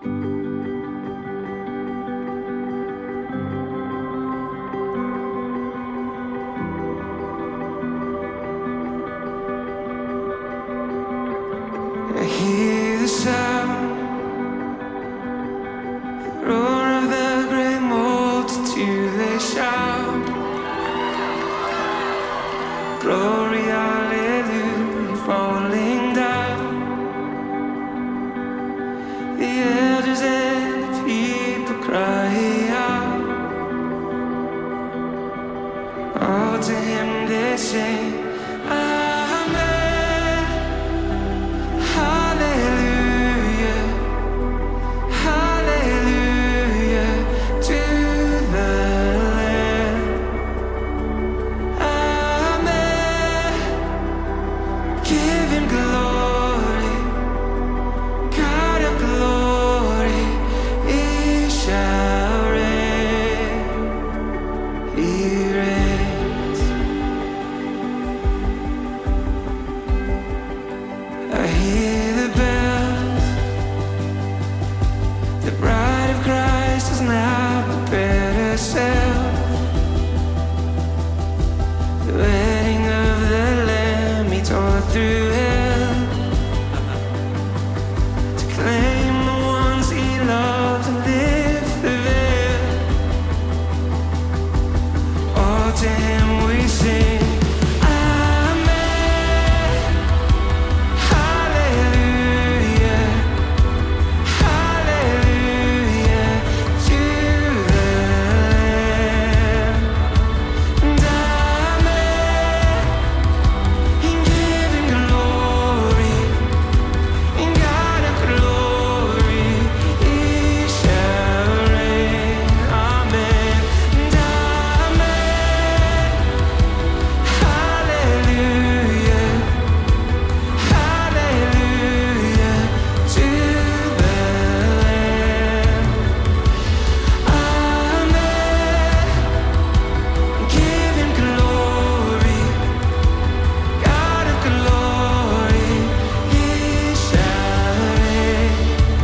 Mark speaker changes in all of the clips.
Speaker 1: I hear the sound, the roar of the great multitude. They shout, glory, hallelujah, falling down. The elders and the people cry out. Oh, to him they sing, Amen, hallelujah, hallelujah to the Lamb. Amen, give him glory, God of glory, he shall reign, he reigns. I hear the bells, the bride of Christ has now prepared herself. The wedding of the Lamb, he tore through hell to claim the ones he loves and lift the veil. Oh, to him we sing, Amen, hallelujah, hallelujah to the Lamb. And amen, in giving glory, in God of glory, he shall reign. Amen, and amen, hallelujah, hallelujah to the Lamb. Amen, give him glory, God of glory, he shall reign.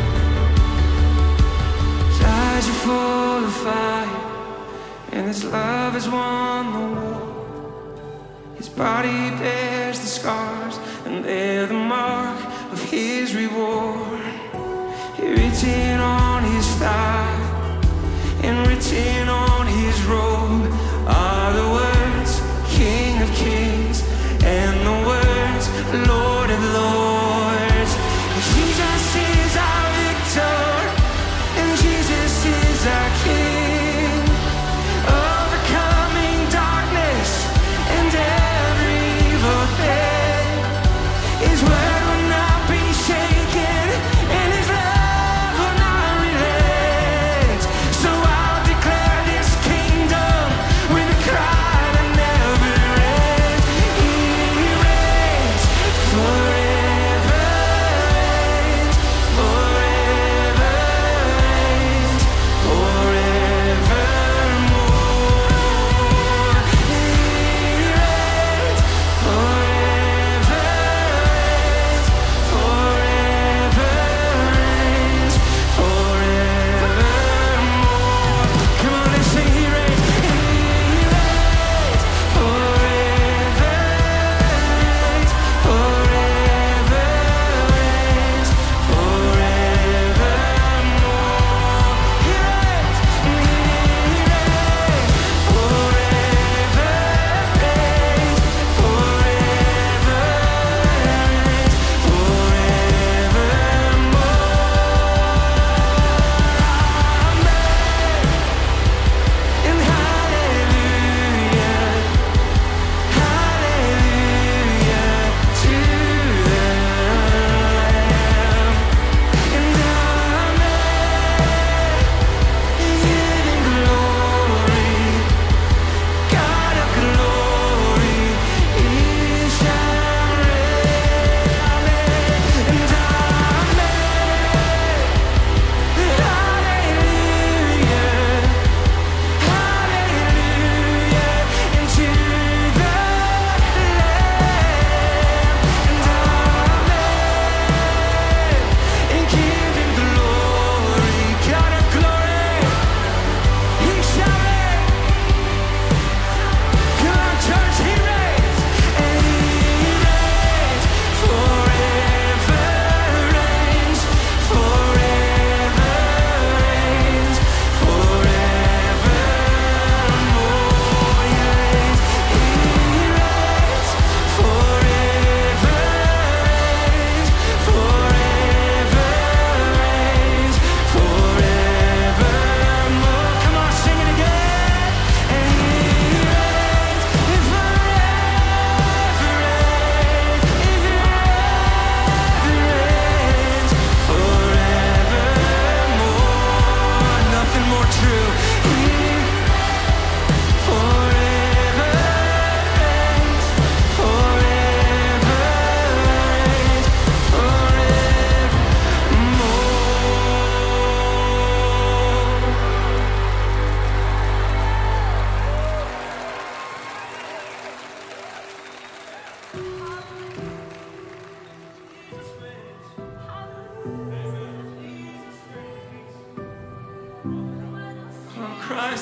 Speaker 1: His eyes are full of fire, and his love has won the war. His body bears the scars, and they're the mark of his reward. Written on his thigh and written on his robe are the words, King of Kings, and the words, Lord of Lords. Jesus is our victor, and Jesus is our King, overcoming darkness and every evil thing. His word will not be shaken, and his love will not relent.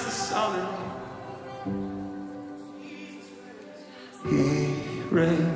Speaker 1: the solid rock. He reigns.